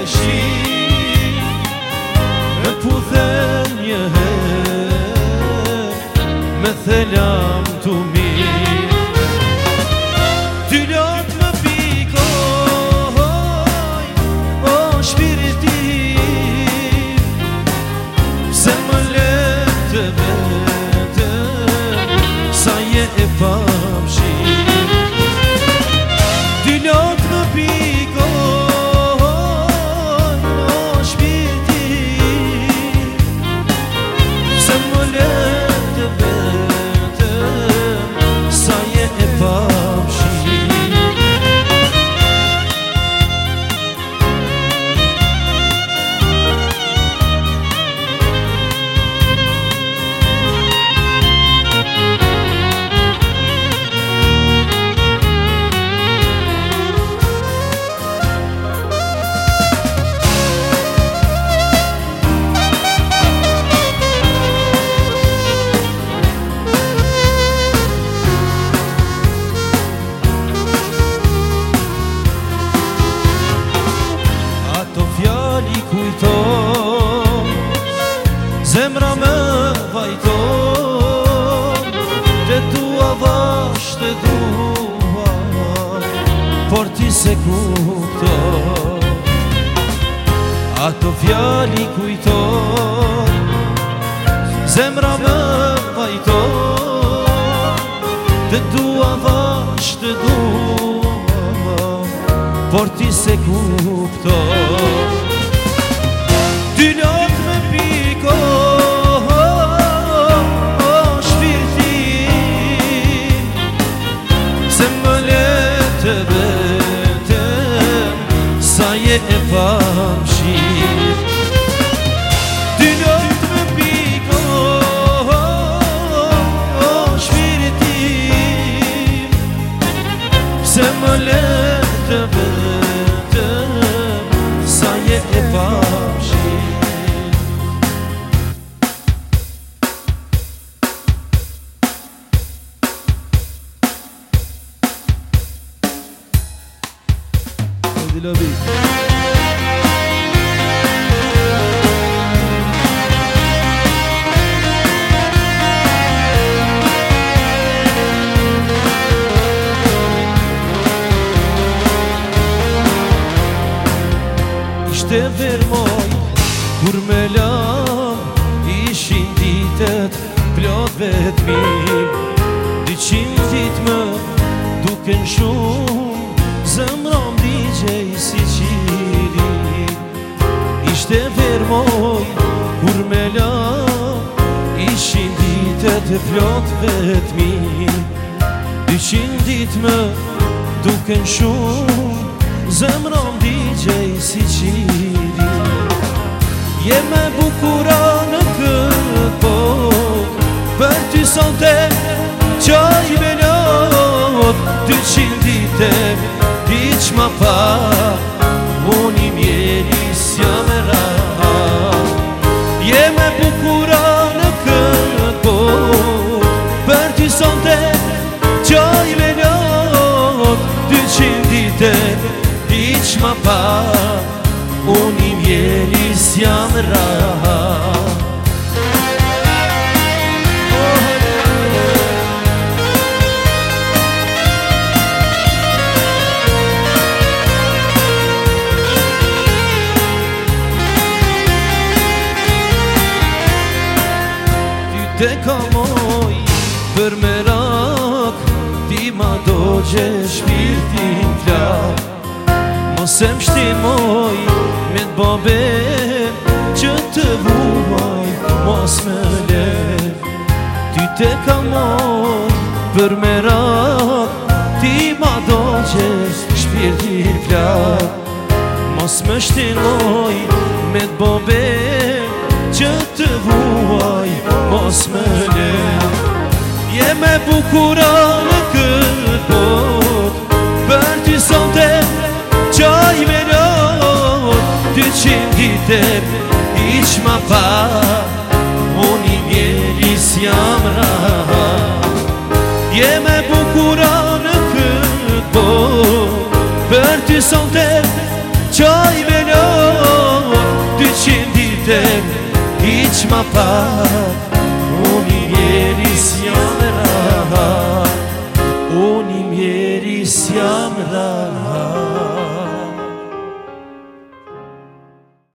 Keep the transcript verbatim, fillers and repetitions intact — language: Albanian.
shi me puthen një her me thelam të mirë. Ty lot më pikoj, o shpirti, se më let të vetëm sa je e pamshir. Ty lot më pikoj, o shpirti, se më let të vetëm sa je e pamshir. Zemra me vajton, te dua vash, te dua, por ti se kupton. Ato fjali kujton, zemra me vajton, te dua vash, te dua, por ti se kupton. Ty lot me pikoj, o shpirti, se më let të vetëm sa je e pamshir. Ty lot me pikoj, o shpirti, se më let të vetëm sa je e pamshir. Dilabi. Ishte vermoj kur me lam, ishin ditet plot vetmim. Dyqin dit më duken shumë, zemram digjej si qiri. Ishte vermoj kur me lam, ishin ditet plot vetmim. Dyqin dit më duken shumë, zemram digjej si qiri. Je me bukura në këtë pot, për ty sonte qaj me lot. Dyqin dite hiq ma pa, unë i mjeri s'jam e rahat. Je me bukura në këtë pot, për ty sonte qaj me lot. Dyqin dite hiq ma pa, unë i mjeri s'jam e rahat. Te kamoj për merak, ti ma do që shpirtin flak. Mos e mshtimoj me t'bobe, që të vuaj mos me le. Ty te kamoj për merak, ti ma do që shpirtin flak. Mos me shtimoj me t'bobe, që të vuaj mos me le. Je me bukura në këtë bot, për ty sonte qaj me lot. Dyqin dite hiq ma pa, unë i mjeri s'jam rahat. Je me bukura në këtë bot, për ty sonte qaj me lot. rahat, unim jeris jam rahat, unim jeris jam rahat.